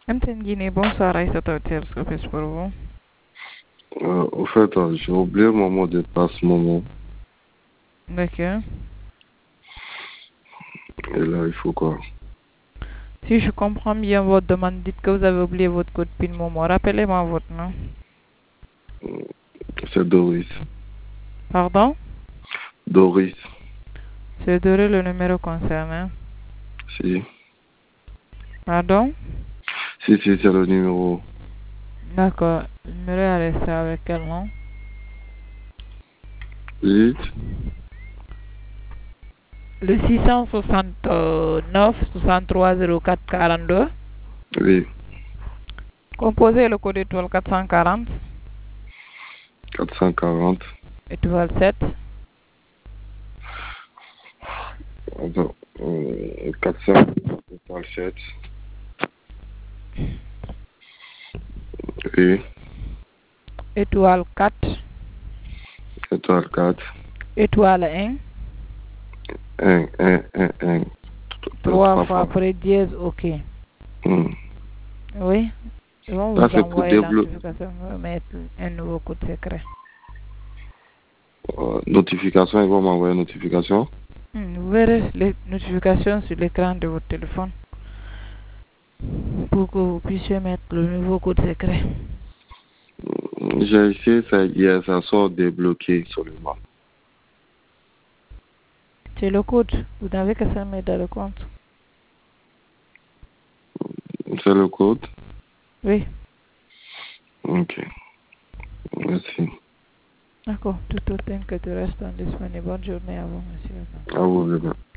Mme Guinée, bonsoir, Aïssata Hotel, ce que puis-je pour vous? Au fait, j'ai oublié mon mot de passe, Momo. D'accord. Et là, il faut quoi? Si je comprends bien votre demande, dites que vous avez oublié votre code PIN Momo. Rappelez-moi votre nom. C'est Doris. Pardon? Doris. C'est Doré le numéro concerné. Si. Pardon? Si, c'est le numéro. D'accord. Le numéro est resté avec quel nom? 8. Le 669 63 04 42. Oui. Composez le code étoile 440. 440. Étoile 7. Attends. 400. Étoile 7. Oui. Étoile 4. Étoile 4. Étoile 1. 1. 3 fois après dièse, ok. Oui. Ils vont Là, vous c'est pour envoyer débloquer. l'identification, vous mettre un nouveau code secret. Notification, ils vont m'envoyer une notification. Vous verrez les notifications sur l'écran de votre téléphone pour que vous puissiez mettre le nouveau code secret. J'ai essayé ça hier, ça sort débloqué seulement. C'est le code. Vous n'avez qu'à se mettre dans le compte. C'est le code? Oui. Ok. Merci. D'accord. Tout autant que tu restes disponible. Bonne journée à vous, monsieur. À vous, bébé.